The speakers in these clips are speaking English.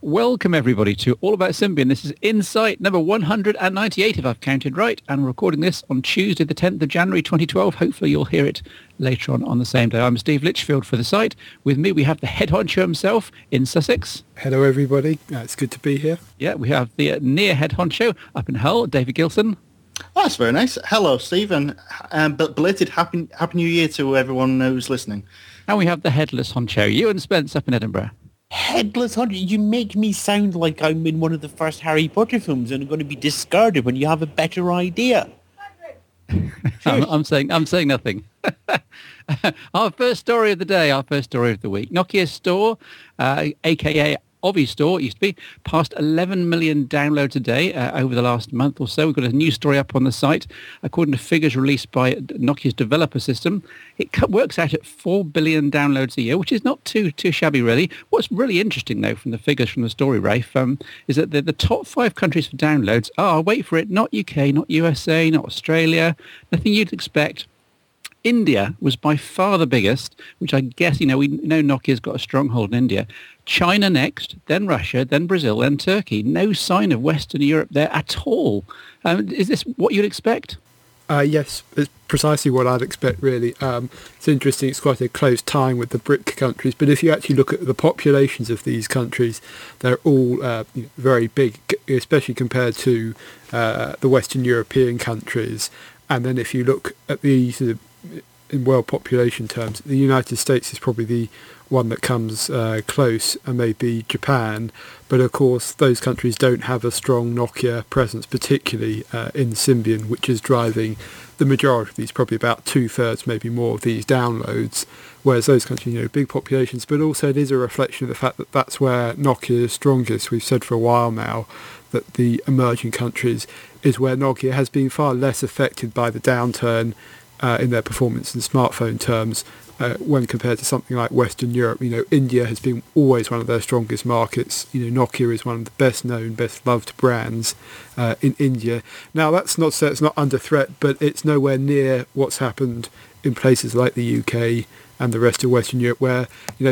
Welcome, everybody, to All About Symbian. This is Insight number 198, if I've counted right, and we're recording this on Tuesday, the 10th of January, 2012. Hopefully you'll hear it later on the same day. I'm Steve Litchfield for the site. With me, we have the head honcho himself in Sussex. Hello, everybody. It's good to be here. Yeah, we have the near head honcho up in Hull, David Gilson. Oh, that's very nice. Hello, Stephen. But belated Happy New Year to everyone who's listening. And we have the headless honcho, Ewan Spence, up in Edinburgh. Headless Hunter, you make me sound like I'm in one of the first Harry Potter films and I'm going to be discarded when you have a better idea. I'm saying nothing. Our first story of the day, our first story of the week. Nokia Store, a.k.a. Ovi Store, it used to be, passed 11 million downloads a day over the last month or so. We've got a new story up on the site. According to figures released by Nokia's developer system, it works out at 4 billion downloads a year, which is not too shabby, really. What's really interesting, though, from the figures from the story, Rafe, is that the top 5 countries for downloads are, wait for it, not UK, not USA, not Australia, nothing you'd expect. India was by far the biggest, which I guess, we know Nokia's got a stronghold in India. China next, then Russia, then Brazil, then Turkey. No sign of Western Europe there at all. Is this what you'd expect? Yes, it's precisely what I'd expect, really. It's interesting, it's quite a close time with the BRIC countries, but if you actually look at the populations of these countries, they're all very big, especially compared to the Western European countries. And then if you look at the sort of in world population terms, the United States is probably the one that comes close, and maybe Japan. But of course, those countries don't have a strong Nokia presence, particularly in Symbian, which is driving the majority of these, probably about 2/3, maybe more of these downloads. Whereas those countries, big populations, but also it is a reflection of the fact that that's where Nokia is strongest. We've said for a while now that the emerging countries is where Nokia has been far less affected by the downturn in their performance in smartphone terms when compared to something like Western Europe. India has been always one of their strongest markets. Nokia is one of the best known, best loved brands in India. Now, that's not to say it's not under threat, but it's nowhere near what's happened in places like the UK and the rest of Western Europe, where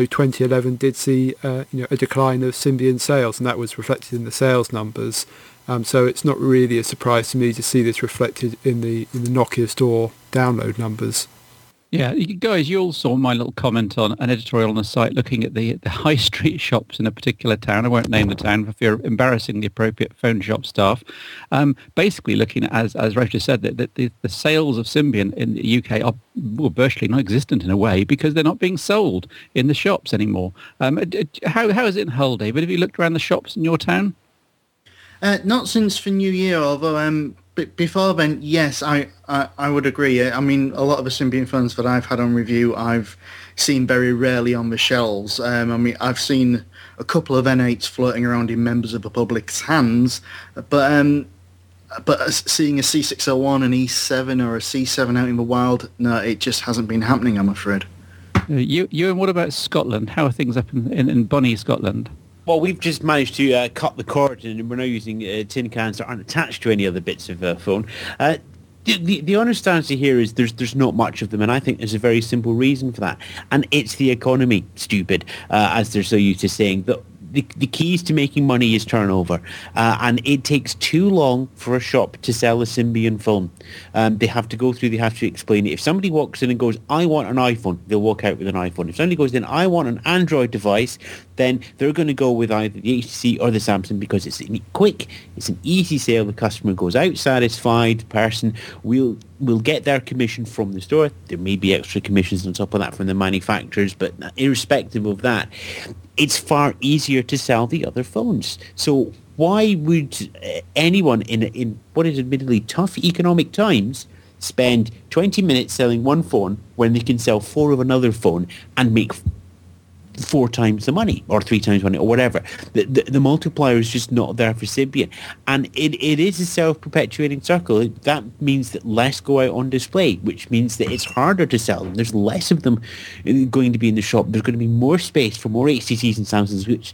2011 did see a decline of Symbian sales, and that was reflected in the sales numbers. So it's not really a surprise to me to see this reflected in the Nokia Store download numbers. Yeah, guys, you all saw my little comment on an editorial on the site looking at the high street shops in a particular town. I won't name the town for fear of embarrassing the appropriate phone shop staff. Basically looking at, as Rafe just said, that the sales of Symbian in the UK are virtually non-existent in a way because they're not being sold in the shops anymore. How is it in Hull, David? Have you looked around the shops in your town? Not since for New Year, although before then, yes, I would agree. I mean, a lot of the Symbian phones that I've had on review, I've seen very rarely on the shelves. I've seen a couple of N8s floating around in members of the public's hands, but seeing a C601, an E7 or a C7 out in the wild, no, it just hasn't been happening, I'm afraid. And what about Scotland? How are things up in Bonnie, Scotland? Well, we've just managed to cut the cord, and we're now using tin cans that aren't attached to any other bits of phone. The honest answer here is there's not much of them, and I think there's a very simple reason for that, and it's the economy, stupid, as they're so used to saying. The keys to making money is turnover, and it takes too long for a shop to sell a Symbian phone. They have to explain it. If somebody walks in and goes, I want an iPhone, they'll walk out with an iPhone. If somebody goes in, I want an Android device, then they're going to go with either the HTC or the Samsung because it's quick, it's an easy sale, the customer goes out satisfied, the person will get their commission from the store. There may be extra commissions on top of that from the manufacturers, but irrespective of that, it's far easier to sell the other phones. So why would anyone in what is admittedly tough economic times spend 20 minutes selling one phone when they can sell 4 of another phone and make 4 times the money or 3 times the money or whatever? The multiplier is just not there for Symbian, and it is a self-perpetuating circle. That means that less go out on display, which means that it's harder to sell them. There's less of them going to be in the shop. There's going to be more space for more HTCs and Samsungs, which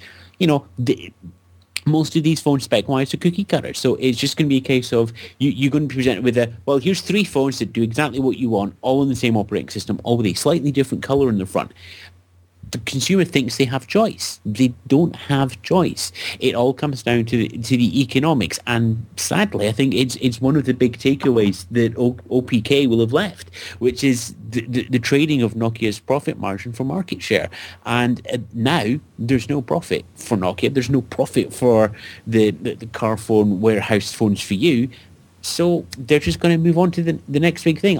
most of these phones spec-wise are cookie cutters. So it's just going to be a case of you're going to be presented with here's 3 phones that do exactly what you want, all in the same operating system, all with a slightly different color in the front. the consumer thinks they have choice. They don't have choice. It all comes down to the economics, and sadly, I think it's one of the big takeaways that OPK will have left, which is the trading of Nokia's profit margin for market share. And now there's no profit for Nokia. There's no profit for the car phone warehouse phones for you. So they're just going to move on to the next big thing.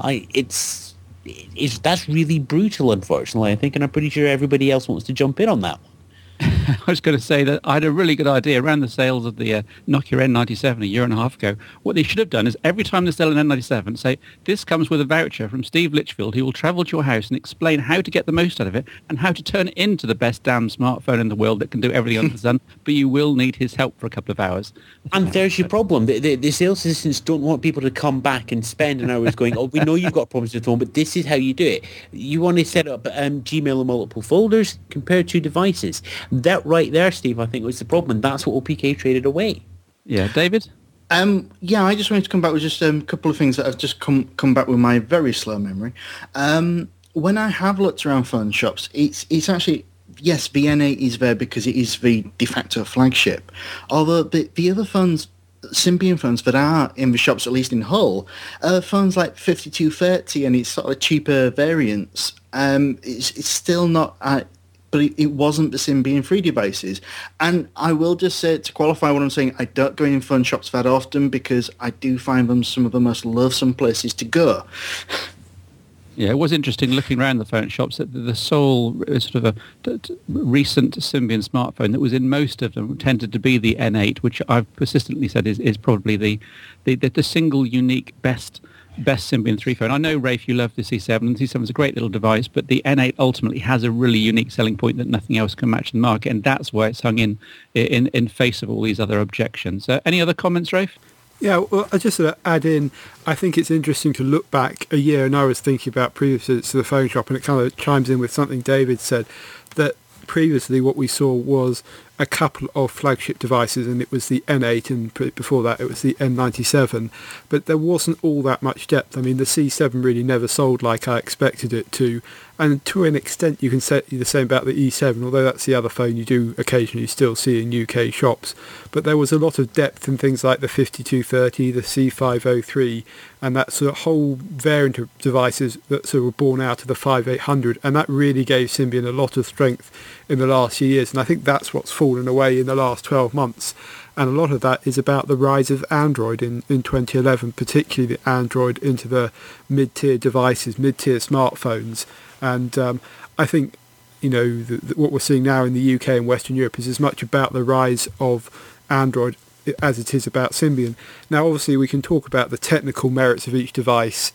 That's really brutal, unfortunately, I think, and I'm pretty sure everybody else wants to jump in on that one. I was going to say that I had a really good idea around the sales of the Nokia N97 a year and a half ago. What they should have done is every time they sell an N97, say, this comes with a voucher from Steve Litchfield, who will travel to your house and explain how to get the most out of it and how to turn it into the best damn smartphone in the world that can do everything under the sun, but you will need his help for a couple of hours. And there's your problem. The sales assistants don't want people to come back and spend an hour going, oh, we know you've got problems with the phone, but this is how you do it. You want to set up Gmail in multiple folders, compare two devices. That right there, Steve, I think was the problem, and that's what OPK traded away. Yeah, David? Yeah, I just wanted to come back with just a couple of things that have just come back with my very slow memory. When I have looked around phone shops, it's actually, yes, the N8 is there because it is the de facto flagship. Although the other phones, Symbian phones that are in the shops, at least in Hull, phones like 5230 and its sort of cheaper variants, it's still not... but it wasn't the Symbian 3 devices. And I will just say, to qualify what I'm saying, I don't go in phone shops that often because I do find them some of the most loathsome places to go. Yeah, it was interesting looking around the phone shops that the sole sort of a recent Symbian smartphone that was in most of them tended to be the N8, which I've persistently said is probably the single unique best Symbian 3 phone. I know, Rafe, you love the C7, and the C7 is a great little device, but the N8 ultimately has a really unique selling point that nothing else can match in the market, and that's why it's hung in face of all these other objections. Any other comments, Rafe? Yeah, well, I just add in, I think it's interesting to look back a year, and I was thinking about previous visits to the phone shop, and it kind of chimes in with something David said, that previously what we saw was a couple of flagship devices, and it was the N8, and before that it was the N97, but there wasn't all that much depth. I mean, the C7 really never sold like I expected it to, and to an extent you can say the same about the E7, although that's the other phone you do occasionally still see in UK shops. But there was a lot of depth in things like the 5230, the C503, and that sort of whole variant of devices that sort of were born out of the 5800, and that really gave Symbian a lot of strength in the last few years, and I think that's what's fallen away in the last 12 months. And a lot of that is about the rise of Android in 2011, particularly the Android into the mid-tier devices, mid-tier smartphones. And I think, what we're seeing now in the UK and Western Europe is as much about the rise of Android as it is about Symbian. Now, obviously, we can talk about the technical merits of each device,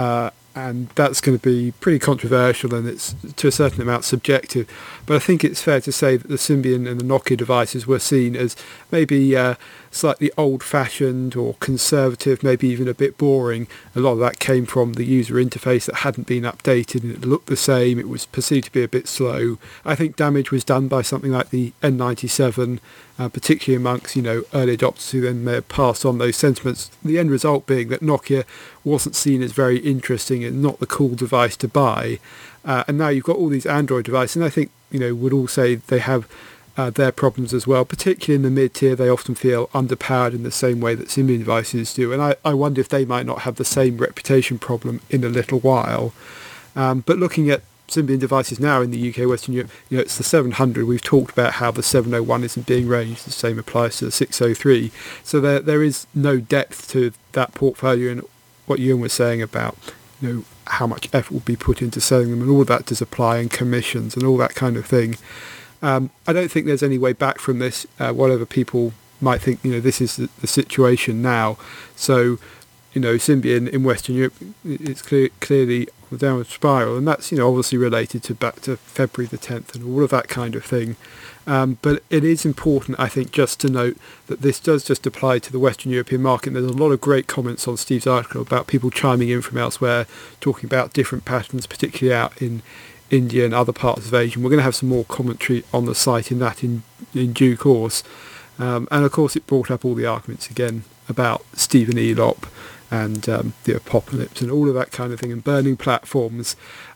and that's going to be pretty controversial, and it's to a certain amount subjective. But I think it's fair to say that the Symbian and the Nokia devices were seen as maybe slightly old-fashioned or conservative, maybe even a bit boring. A lot of that came from the user interface that hadn't been updated, and it looked the same. It was perceived to be a bit slow. I think damage was done by something like the N97, particularly amongst early adopters who then may have passed on those sentiments. The end result being that Nokia wasn't seen as very interesting and not the cool device to buy. And now you've got all these Android devices, and I think would all say they have their problems as well, particularly in the mid-tier. They often feel underpowered in the same way that Symbian devices do, and I wonder if they might not have the same reputation problem in a little while. But looking at Symbian devices now in the UK, Western Europe, it's the 700. We've talked about how the 701 isn't being ranged. The same applies to the 603. So there is no depth to that portfolio, and what Ewan was saying about how much effort will be put into selling them, and all that does apply, and commissions and all that kind of thing. I don't think there's any way back from this, whatever people might think, this is the situation now. So, Symbian in Western Europe, it's clearly on a downward spiral, and that's, obviously related to back to February the 10th and all of that kind of thing. But it is important, I think, just to note that this does just apply to the Western European market. There's a lot of great comments on Steve's article about people chiming in from elsewhere, talking about different patterns, particularly out in India and other parts of Asia. And we're going to have some more commentary on the site in that in due course. And of course it brought up all the arguments again about Stephen Elop and the apocalypse and all of that kind of thing, and burning platforms.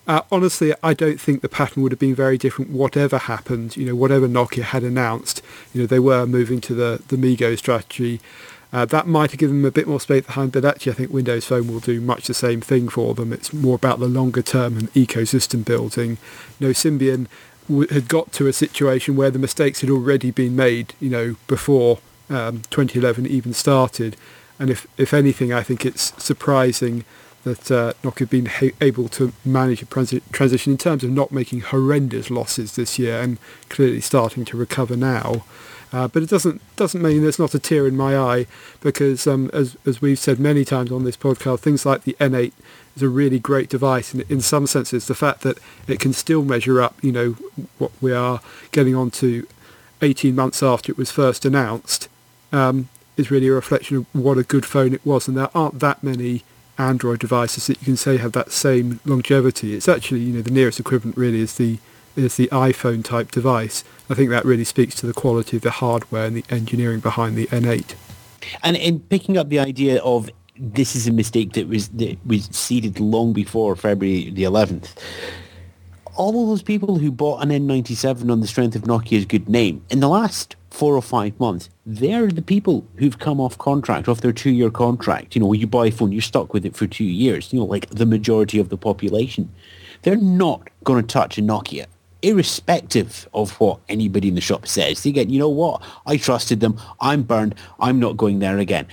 Honestly, I don't think the pattern would have been very different whatever happened, whatever Nokia had announced. They were moving to the MeeGo strategy. That might have given them a bit more space behind, but actually I think Windows Phone will do much the same thing for them. It's more about the longer term and ecosystem building. Symbian had got to a situation where the mistakes had already been made, before 2011 even started. And if anything, I think it's surprising that Nokia have been able to manage a transition in terms of not making horrendous losses this year and clearly starting to recover now. But it doesn't mean there's not a tear in my eye, because as we've said many times on this podcast, things like the N8 is a really great device. And in some senses, the fact that it can still measure up, what we are getting on to 18 months after it was first announced, is really a reflection of what a good phone it was. And there aren't that many Android devices that you can say have that same longevity. It's actually, the nearest equivalent really is the iPhone type device. I think that really speaks to the quality of the hardware and the engineering behind the N8. And in picking up the idea of this is a mistake that was seeded long before February the 11th, all of those people who bought an N97 on the strength of Nokia's good name, in the last 4 or 5 months, they're the people who've come off contract, off their 2-year contract. When you buy a phone, you're stuck with it for 2 years, like the majority of the population. They're not going to touch a Nokia, irrespective of what anybody in the shop says. They get, what? I trusted them. I'm burned. I'm not going there again.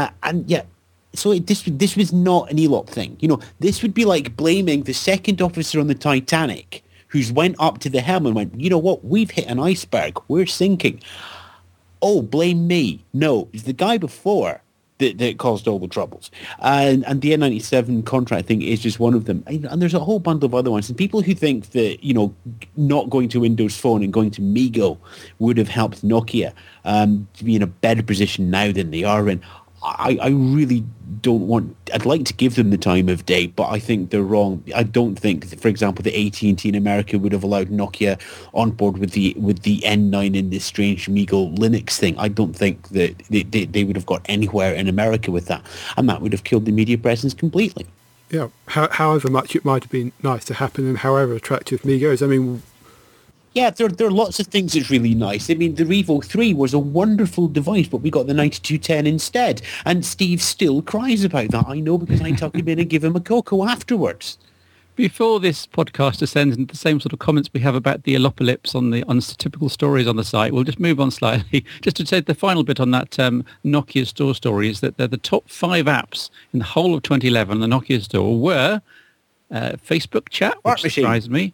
So this was not an ELOP thing. This would be like blaming the second officer on the Titanic who's went up to the helm and went, what? We've hit an iceberg. We're sinking. Oh, blame me. No, it's the guy before that caused all the troubles. And the N97 contract thing is just one of them. And there's a whole bundle of other ones. And people who think that, not going to Windows Phone and going to MeeGo would have helped Nokia to be in a better position now than they are in, I really don't want... I'd like to give them the time of day, but I think they're wrong. I don't think, for example, the AT&T in America would have allowed Nokia on board with the N9 in this strange MeeGo Linux thing. I don't think that they would have got anywhere in America with that, and that would have killed the media presence completely. Yeah, however much it might have been nice to happen and however attractive MeeGo is, yeah, there are lots of things that's really nice. The Revo 3 was a wonderful device, but we got the 9210 instead. And Steve still cries about that. I know, because I tuck him in and give him a cocoa afterwards. Before this podcast descends into the same sort of comments we have about the Elopolyps on the typical stories on the site, we'll just move on slightly. Just to say the final bit on that Nokia Store story is that the top 5 apps in the whole of 2011 the Nokia Store were Facebook Chat, which surprised me.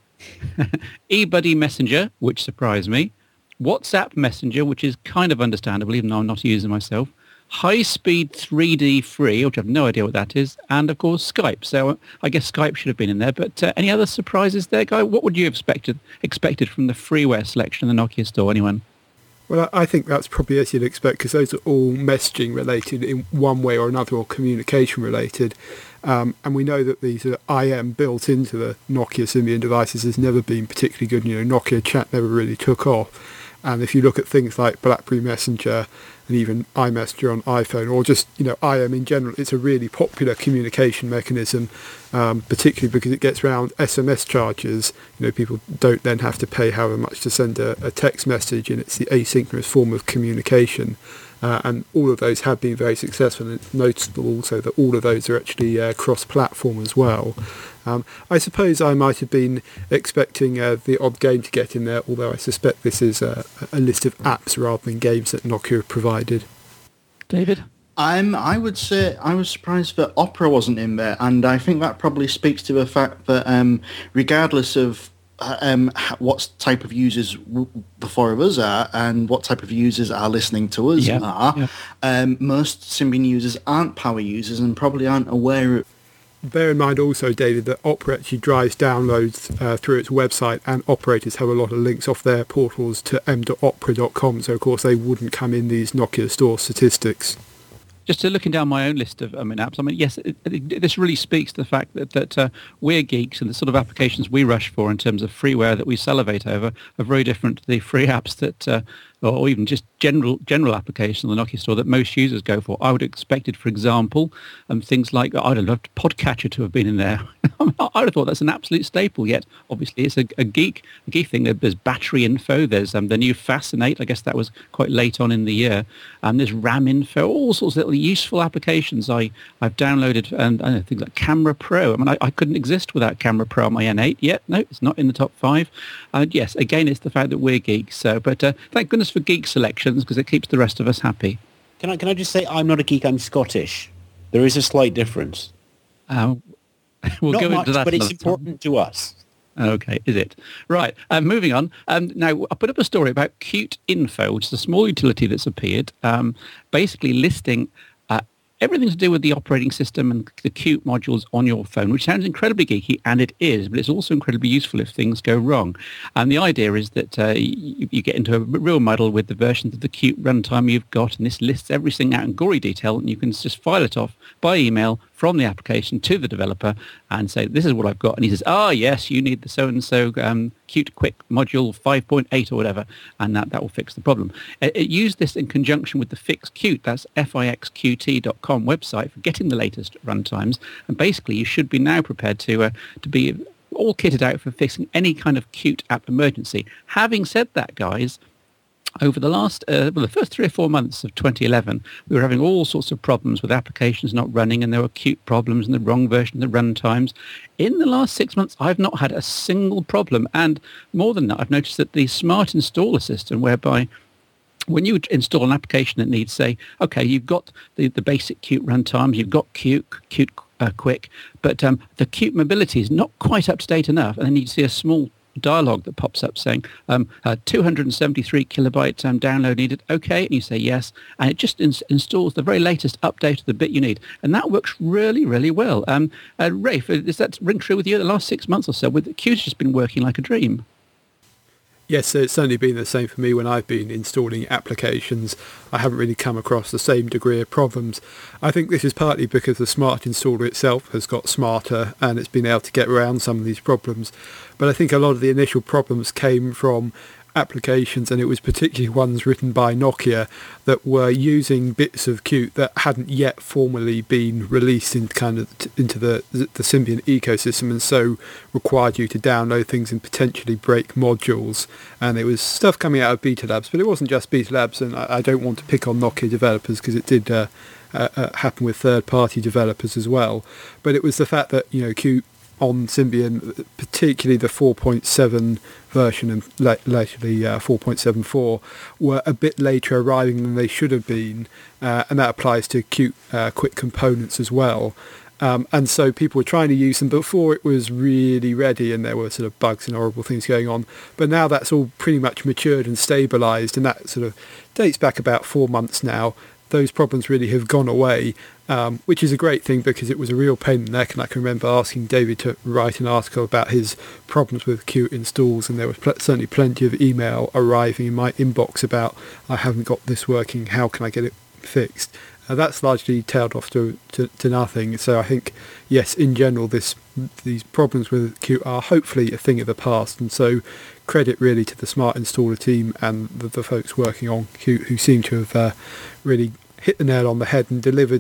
eBuddy Messenger, which surprised me. WhatsApp Messenger, which is kind of understandable, even though I'm not a user myself. High Speed 3D Free, which I have no idea what that is. And, of course, Skype. So I guess Skype should have been in there. But any other surprises there, Guy? What would you have expected from the freeware selection in the Nokia Store, anyone? Well, I think that's probably as you'd expect, because those are all messaging related in one way or another, or communication related. And we know that these IM built into the Nokia Symbian devices has never been particularly good. Nokia Chat never really took off. And if you look at things like BlackBerry Messenger and even iMessenger on iPhone, or just, IM in general, it's a really popular communication mechanism, particularly because it gets around SMS charges. People don't then have to pay however much to send a text message, and it's the asynchronous form of communication. And all of those have been very successful, and it's notable also that all of those are actually cross-platform as well. I suppose I might have been expecting the odd game to get in there, although I suspect this is a list of apps rather than games that Nokia have provided. David? I would say I was surprised that Opera wasn't in there, and I think that probably speaks to the fact that regardless of what type of users the 4 of us are and what type of users are listening to us most Symbian users aren't power users and probably aren't aware of. Bear in mind also, David, that Opera actually drives downloads through its website, and operators have a lot of links off their portals to m.opera.com, so of course they wouldn't come in these Nokia Store statistics. Just looking down my own list of apps, yes, this really speaks to the fact that we're geeks, and the sort of applications we rush for in terms of freeware that we salivate over are very different to the free apps that or even just general application on the Nokia Store that most users go for. I would have expected, for example, things like, I'd have loved Podcatcher to have been in there. I would have thought that's an absolute staple, yet obviously it's a geek thing. There's battery info, there's the new Fascinate, I guess that was quite late on in the year, there's RAM info, all sorts of little useful applications I've downloaded, and I know, things like Camera Pro. I mean, I couldn't exist without Camera Pro on my N8 yet. No, it's not in the top 5. Yes, again, it's the fact that we're geeks, so, but thank goodness for geek selections, because it keeps the rest of us happy. Can I just say, I'm not a geek, I'm Scottish. There is a slight difference. We'll not go much, into that, but it's important to us. Okay, is it? Right, moving on. Now, I put up a story about Qt Info, which is a small utility that's appeared, basically listing everything to do with the operating system and the Qt modules on your phone, which sounds incredibly geeky, and it is, but it's also incredibly useful if things go wrong. And the idea is that you get into a real muddle with the versions of the Qt runtime you've got, and this lists everything out in gory detail, and you can just file it off by email from the application to the developer and say, this is what I've got. And he says, yes, you need the so-and-so Qt Quick module 5.8 or whatever, and that will fix the problem. It used this in conjunction with the FixQt, that's fixqt.com website, for getting the latest runtimes. And basically, you should be now prepared to be all kitted out for fixing any kind of Qt app emergency. Having said that, guys, over the last, the first 3 or 4 months of 2011, we were having all sorts of problems with applications not running, and there were Qt problems and the wrong version of the runtimes. In the last 6 months, I've not had a single problem. And more than that, I've noticed that the smart installer system, whereby when you install an application that needs, say, okay, you've got the basic Qt runtimes, you've got Qt Quick, but the Qt mobility is not quite up to date enough, and then you see a small dialogue that pops up saying 273 kilobyte download needed. Okay, and you say yes, and it just installs the very latest update of the bit you need, and that works really, really well. Rafe, does that ring true with you? The last 6 months or so, with Qt's just been working like a dream. Yes, it's certainly been the same for me when I've been installing applications. I haven't really come across the same degree of problems. I think this is partly because the Smart Installer itself has got smarter and it's been able to get around some of these problems. But I think a lot of the initial problems came from applications, and it was particularly ones written by Nokia that were using bits of Qt that hadn't yet formally been released into the Symbian ecosystem, and so required you to download things and potentially break modules. And it was stuff coming out of Beta Labs, but it wasn't just Beta Labs, and I don't want to pick on Nokia developers because it did happen with third-party developers as well. But it was the fact that, Qt on Symbian, particularly the 4.7 version and lately 4.74, were a bit later arriving than they should have been, and that applies to Qt Quick components as well. And so people were trying to use them before it was really ready, and there were sort of bugs and horrible things going on. But now that's all pretty much matured and stabilised, and that sort of dates back about 4 months now. Those problems really have gone away, which is a great thing because it was a real pain in the neck, and I can remember asking David to write an article about his problems with Qt installs, and there was certainly plenty of email arriving in my inbox about, I haven't got this working, how can I get it fixed? That's largely tailed off to nothing. So I think, yes, in general, these problems with Qt are hopefully a thing of the past, and so credit really to the Smart Installer team and the folks working on Qt who seem to have really hit the nail on the head and delivered.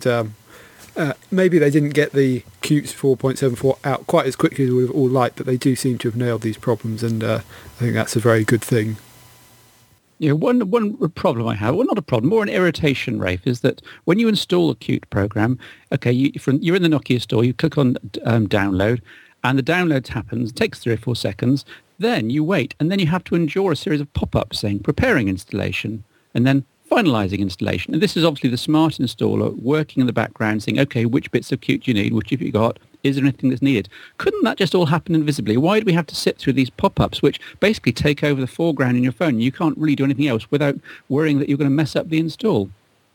Maybe they didn't get the Qt 4.74 out quite as quickly as we would have all liked, but they do seem to have nailed these problems, and I think that's a very good thing. Yeah, one problem I have, well, not a problem, more an irritation, Rafe, is that when you install a Qt program, okay, you're in the Nokia store, you click on download, and the download happens, it takes 3 or 4 seconds, then you wait, and then you have to endure a series of pop-ups saying preparing installation, and then finalizing installation. And this is obviously the Smart Installer working in the background saying, okay, which bits of Qt do you need, which have you got, is there anything that's needed? Couldn't that just all happen invisibly? Why do we have to sit through these pop-ups which basically take over the foreground in your phone? You can't really do anything else without worrying that you're going to mess up the install.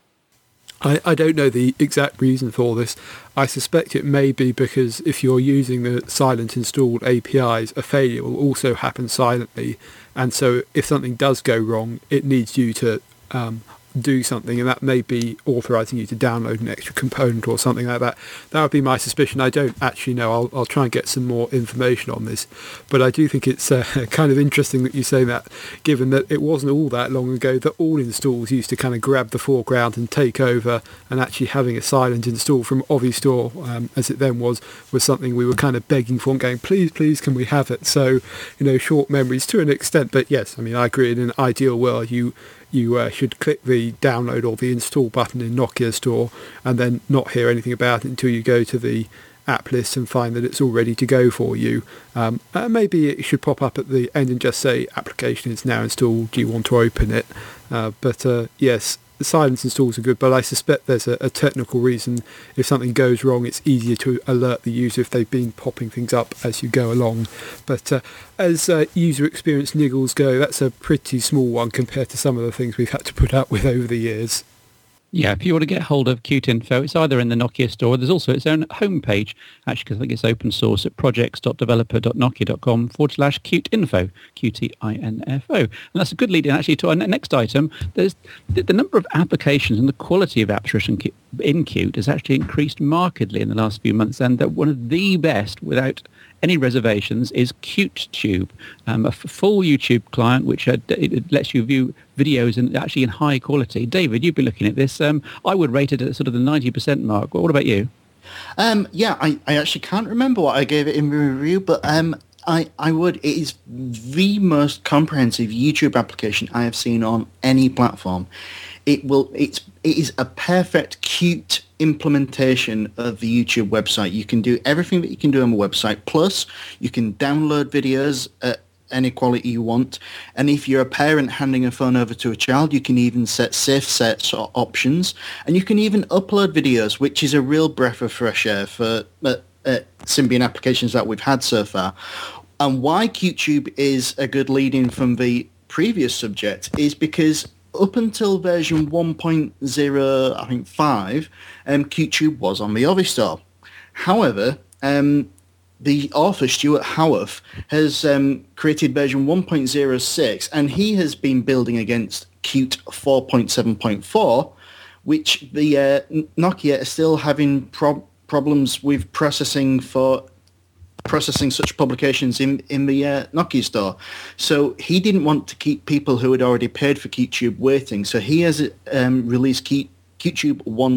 I don't know the exact reason for this. I suspect it may be because if you're using the silent installed APIs, a failure will also happen silently. And so if something does go wrong, it needs you to do something, and that may be authorizing you to download an extra component or something like that. That would be my suspicion. I don't actually know. I'll try and get some more information on this, but I do think it's kind of interesting that you say that, given that it wasn't all that long ago that all installs used to kind of grab the foreground and take over, and actually having a silent install from Ovistore, as it then was something we were kind of begging for and going, please, can we have it? So, short memories to an extent, but yes, I mean, I agree. In an ideal world, you should click the download or the install button in Nokia Store and then not hear anything about it until you go to the app list and find that it's all ready to go for you. Maybe it should pop up at the end and just say application is now installed, do you want to open it? But yes, the silence installs are good, but I suspect there's a technical reason. If something goes wrong, it's easier to alert the user if they've been popping things up as you go along. But as user experience niggles go, that's a pretty small one compared to some of the things we've had to put up with over the years. Yeah, if you want to get hold of Qt Info, it's either in the Nokia Store. There's also its own homepage, actually, because I think it's open source at projects.developer.nokia.com/Qt Info, Qtinfo. And that's a good lead-in, actually, to our next item. There's the number of applications and the quality of apps written in Qt has actually increased markedly in the last few months, and that one of the best, without any reservations, is QtTube, a full YouTube client which it lets you view videos in high quality. David, you've been looking at this. I would rate it at sort of the 90% mark. What about you? I actually can't remember what I gave it in review, but I would. It is the most comprehensive YouTube application I have seen on any platform. It is a perfect Qt implementation of the YouTube website. You can do everything that you can do on the website. Plus, you can download videos at any quality you want. And if you're a parent handing a phone over to a child, you can even set safe sets or options. And you can even upload videos, which is a real breath of fresh air for Symbian applications that we've had so far. And why QtTube is a good lead-in from the previous subject is because up until version 1.0, QtTube was on the Ovistore. However, the author, Stuart Howarth, has created version 1.06, and he has been building against Qt 4.7.4, which the Nokia is still having problems with processing such publications in the Nokia Store. So he didn't want to keep people who had already paid for QtTube waiting. So he has released QtTube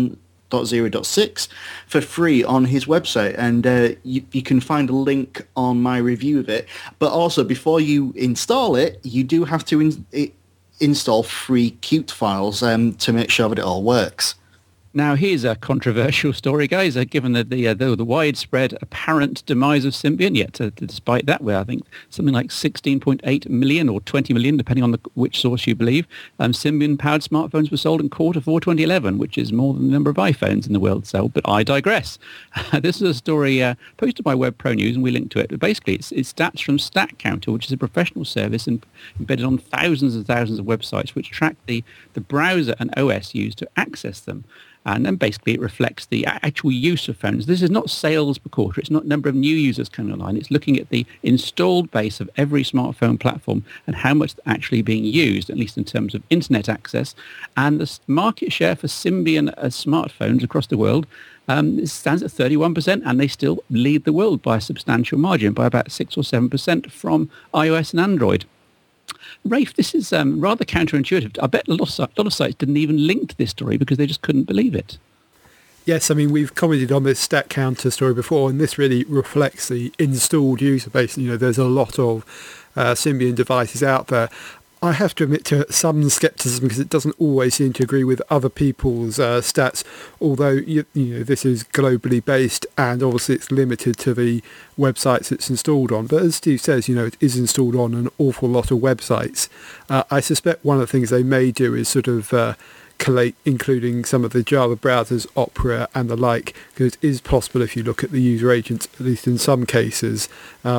1.0.6 for free on his website. And you can find a link on my review of it. But also, before you install it, you do have to install free Qt files to make sure that it all works. Now, here's a controversial story, guys, given the widespread apparent demise of Symbian, yet despite that, where I think something like 16.8 million or 20 million, depending on which source you believe, Symbian-powered smartphones were sold in Q4 2011, which is more than the number of iPhones in the world sold. But I digress. This is a story posted by Web Pro News, and we linked to it. But basically, it's stats from StatCounter, which is a professional service embedded on thousands and thousands of websites, which track the browser and OS used to access them. And then basically it reflects the actual use of phones. This is not sales per quarter. It's not number of new users coming online. It's looking at the installed base of every smartphone platform and how much is actually being used, at least in terms of internet access. And the market share for Symbian smartphones across the world stands at 31%, and they still lead the world by a substantial margin, by about 6 or 7% from iOS and Android. Rafe, this is rather counterintuitive. I bet a lot of sites didn't even link to this story because they just couldn't believe it. Yes, I mean, we've commented on this StatCounter story before, and this really reflects the installed user base. There's a lot of Symbian devices out there. I have to admit to some scepticism because it doesn't always seem to agree with other people's stats, although this is globally based and obviously it's limited to the websites it's installed on. But as Steve says, it is installed on an awful lot of websites. I suspect one of the things they may do is sort of collate, including some of the Java browsers, Opera and the like, because it is possible if you look at the user agents, at least in some cases.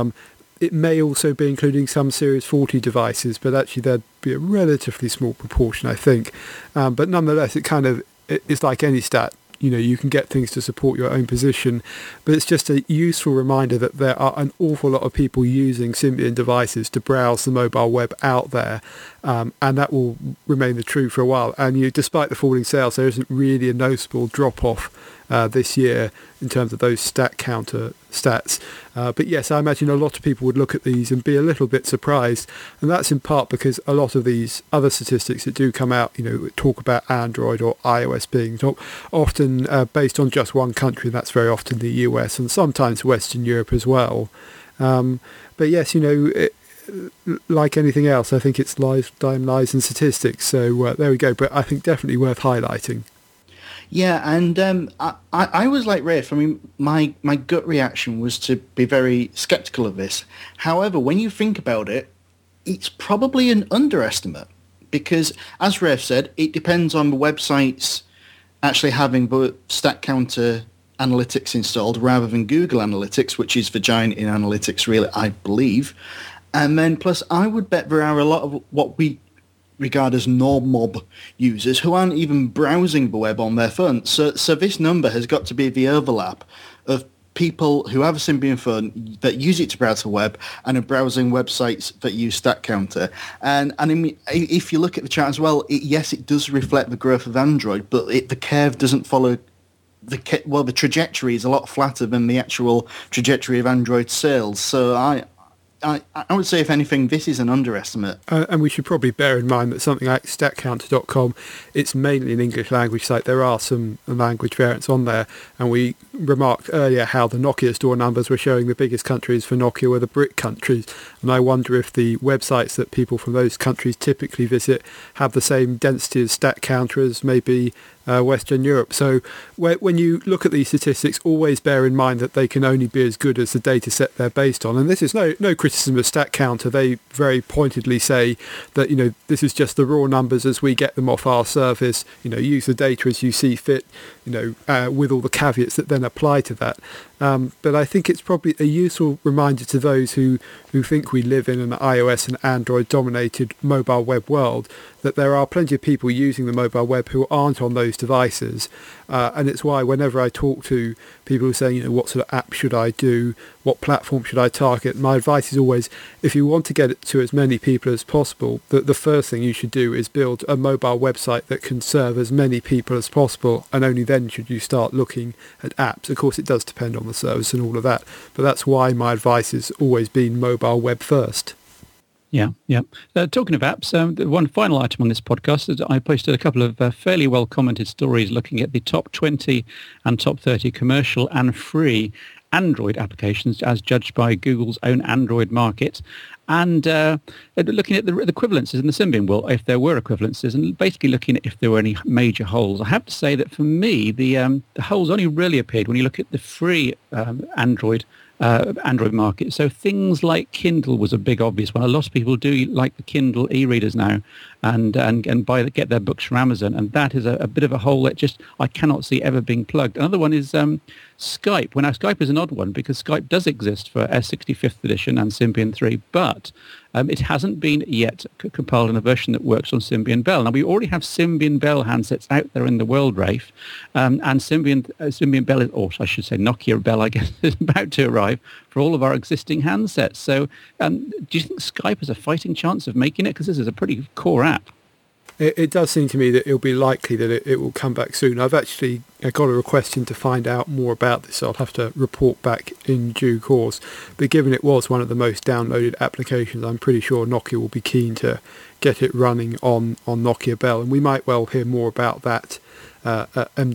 It may also be including some Series 40 devices, but actually there'd be a relatively small proportion, I think. But nonetheless, it's like any stat. You can get things to support your own position, but it's just a useful reminder that there are an awful lot of people using Symbian devices to browse the mobile web out there. and that will remain the true for a while. And despite the falling sales, there isn't really a noticeable drop-off this year in terms of those stat counter stats. But yes, I imagine a lot of people would look at these and be a little bit surprised. And that's in part because a lot of these other statistics that do come out, talk about Android or iOS being often based on just one country. That's very often the US and sometimes Western Europe as well. But yes, like anything else, I think it's lies and statistics. So there we go. But I think definitely worth highlighting. Yeah, and I was like Rafe. I mean, my gut reaction was to be very sceptical of this. However, when you think about it, it's probably an underestimate because, as Rafe said, it depends on the websites actually having the stat counter analytics installed rather than Google Analytics, which is the giant in analytics, really, I believe. And then plus, I would bet there are a lot of what we regard as norm-mob users who aren't even browsing the web on their phone. So this number has got to be the overlap of people who have a Symbian phone that use it to browse the web and are browsing websites that use StatCounter. And I mean, if you look at the chart as well, yes, it does reflect the growth of Android, but the curve doesn't follow the trajectory is a lot flatter than the actual trajectory of Android sales. So I would say, if anything, this is an underestimate. And we should probably bear in mind that something like statcounter.com, it's mainly an English language site. There are some language variants on there. And we remarked earlier how the Nokia store numbers were showing the biggest countries for Nokia were the BRIC countries. And I wonder if the websites that people from those countries typically visit have the same density as StatCounter as maybe Western Europe. So when you look at these statistics, always bear in mind that they can only be as good as the data set they're based on. And this is no criticism of StatCounter. They very pointedly say that, this is just the raw numbers as we get them off our service. Use the data as you see fit, with all the caveats that then apply to that. But I think it's probably a useful reminder to those who think we live in an iOS and Android-dominated mobile web world that there are plenty of people using the mobile web who aren't on those devices. And it's why whenever I talk to people who say, what sort of app should I do? What platform should I target? My advice is always, if you want to get it to as many people as possible, the first thing you should do is build a mobile website that can serve as many people as possible. And only then should you start looking at apps. Of course, it does depend on the service and all of that. But that's why my advice has always been mobile web first. Yeah. Talking of apps, one final item on this podcast is I posted a couple of fairly well-commented stories looking at the top 20 and top 30 commercial and free Android applications as judged by Google's own Android market, and looking at the equivalences in the Symbian world, if there were equivalences, and basically looking at if there were any major holes. I have to say that for me, the holes only really appeared when you look at the free Android market. So things like Kindle was a big obvious one. A lot of people do like the Kindle e-readers now and get their books from Amazon, and that is a bit of a hole that I cannot see ever being plugged. Another one is Skype. Now Skype is an odd one because Skype does exist for S65th edition and Symbian 3, but it hasn't been yet compiled in a version that works on Symbian Bell. Now, we already have Symbian Bell handsets out there in the world, Rafe, and Symbian Bell, or I should say Nokia Bell, I guess, is about to arrive for all of our existing handsets. So do you think Skype has a fighting chance of making it? Because this is a pretty core app. It does seem to me that it'll be likely that it will come back soon. I've actually got a request in to find out more about this, so I'll have to report back in due course. But given it was one of the most downloaded applications, I'm pretty sure Nokia will be keen to get it running on Nokia Bell. And we might well hear more about that at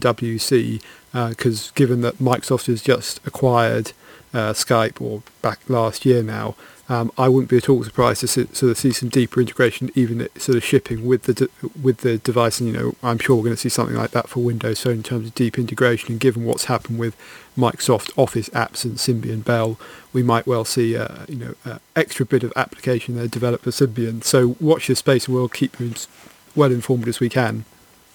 MWC, because given that Microsoft has just acquired Skype, or back last year now, I wouldn't be at all surprised to sort of see some deeper integration, even sort of shipping with the device. And I'm sure we're going to see something like that for Windows. So in terms of deep integration, and given what's happened with Microsoft Office apps and Symbian Bell, we might well see an extra bit of application there developed for Symbian. So watch this space, and we'll keep you as well informed as we can.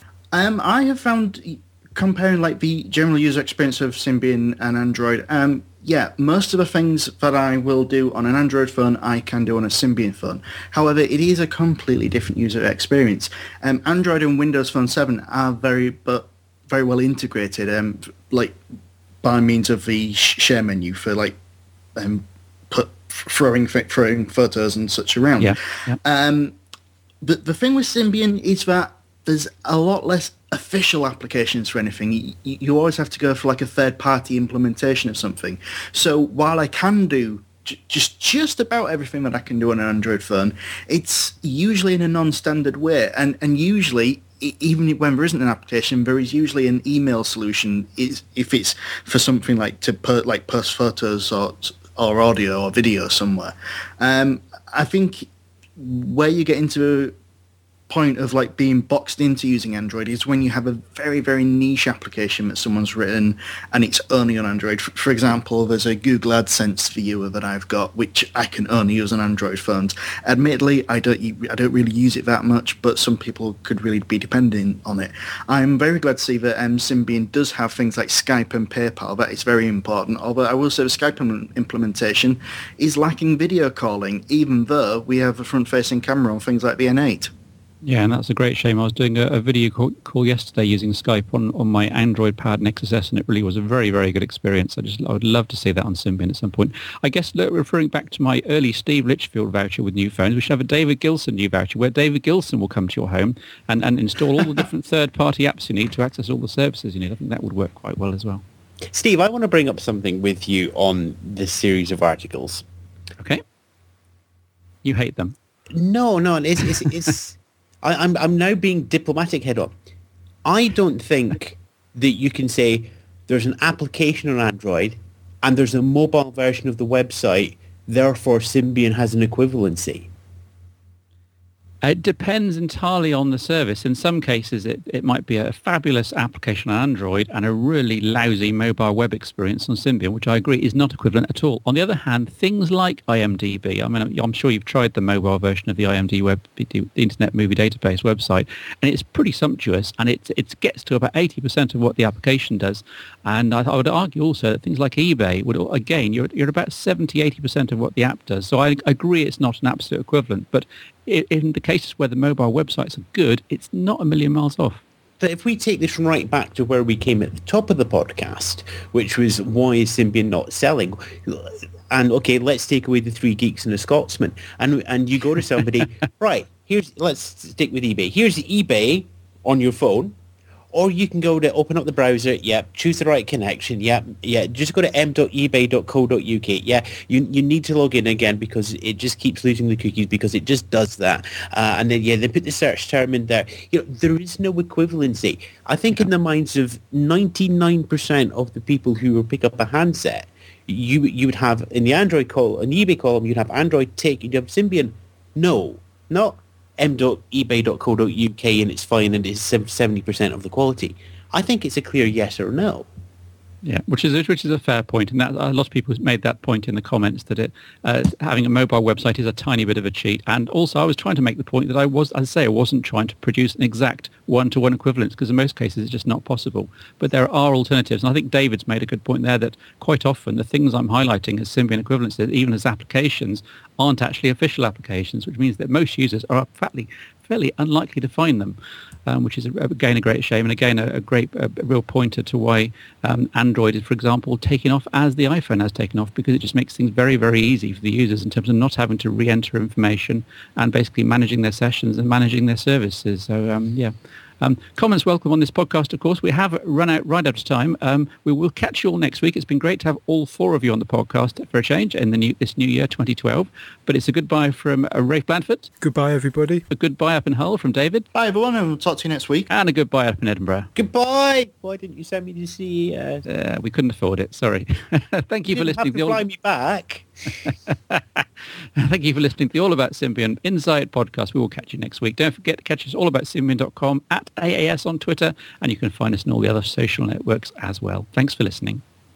I have found, comparing like the general user experience of Symbian and Android, most of the things that I will do on an Android phone, I can do on a Symbian phone. However, it is a completely different user experience. Android and Windows Phone 7 are very well integrated, like by means of the share menu for like throwing photos and such around. Yeah. the thing with Symbian is that there's a lot less official applications for anything. You always have to go for like a third-party implementation of something. So while I can do just about everything that I can do on an Android phone, it's usually in a non-standard way, and usually, even when there isn't an application, there is usually an email solution. If it's for something like to post photos or audio or video somewhere. I think where you get into a point of like being boxed into using Android is when you have a very, very niche application that someone's written and it's only on Android. For example, there's a Google AdSense viewer that I've got, which I can only use on Android phones. Admittedly, I don't really use it that much, but some people could really be depending on it. I'm very glad to see that Symbian does have things like Skype and PayPal. That is very important. Although I will say the Skype implementation is lacking video calling, even though we have a front-facing camera on things like the N8. Yeah, and that's a great shame. I was doing a video call yesterday using Skype on my Android-powered Nexus S, and it really was a very, very good experience. I would love to see that on Symbian at some point. I guess referring back to my early Steve Litchfield voucher with new phones, we should have a David Gilson new voucher where David Gilson will come to your home and install all the different third-party apps you need to access all the services you need. I think that would work quite well as well. Steve, I want to bring up something with you on this series of articles. Okay. You hate them. No, it's I'm now being diplomatic head on. I don't think that you can say there's an application on Android and there's a mobile version of the website, therefore Symbian has an equivalency. It depends entirely on the service. In some cases, it might be a fabulous application on Android and a really lousy mobile web experience on Symbian, which I agree is not equivalent at all. On the other hand, things like IMDb, I mean, I'm sure you've tried the mobile version of the the Internet Movie Database website, and it's pretty sumptuous, and it gets to about 80% of what the application does. And I would argue also that things like eBay would, again, you're about 70-80% of what the app does. So I agree it's not an absolute equivalent, but in the cases where the mobile websites are good, it's not a million miles off. But if we take this right back to where we came at the top of the podcast, which was why is Symbian not selling? And okay, let's take away the three geeks and a Scotsman. And you go to somebody, right, let's stick with eBay. Here's the eBay on your phone. Or you can go to open up the browser, choose the right connection, just go to m.ebay.co.uk. You need to log in again because it just keeps losing the cookies because it just does that. And then, they put the search term in there. There is no equivalency. I think in the minds of 99% of the people who will pick up a handset, you would have, in the Android an eBay column, you'd have Android tick, you'd have Symbian. No, not m.ebay.co.uk and it's fine and it's 70% of the quality. I think it's a clear yes or no. Yeah, which is a fair point, and that a lot of people made that point in the comments that having a mobile website is a tiny bit of a cheat. And also, I was trying to make the point that I wasn't trying to produce an exact one-to-one equivalence because in most cases it's just not possible. But there are alternatives, and I think David's made a good point there that quite often the things I'm highlighting as Symbian equivalences, even as applications, aren't actually official applications, which means that most users are fairly unlikely to find them, which is again a great shame, and again a real pointer to why Android is, for example, taking off as the iPhone has taken off, because it just makes things very, very easy for the users in terms of not having to re-enter information and basically managing their sessions and managing their services. So comments welcome on this podcast, of course. We have run right out of time. We will catch you all next week. It's been great to have all four of you on the podcast for a change in this new year, 2012. But it's a goodbye from Rafe Blandford. Goodbye, everybody. A goodbye up in Hull from David. Bye, everyone, and we'll talk to you next week. And a goodbye up in Edinburgh. Goodbye. Why didn't you send me to see? We couldn't afford it. Sorry. Thank you for listening. You didn't have to fly me back. Thank you for listening to the All About Symbian Inside podcast. We will catch you next week. Don't forget to catch us allaboutSymbian.com, at AAS on Twitter, and you can find us on all the other social networks as well. Thanks for listening.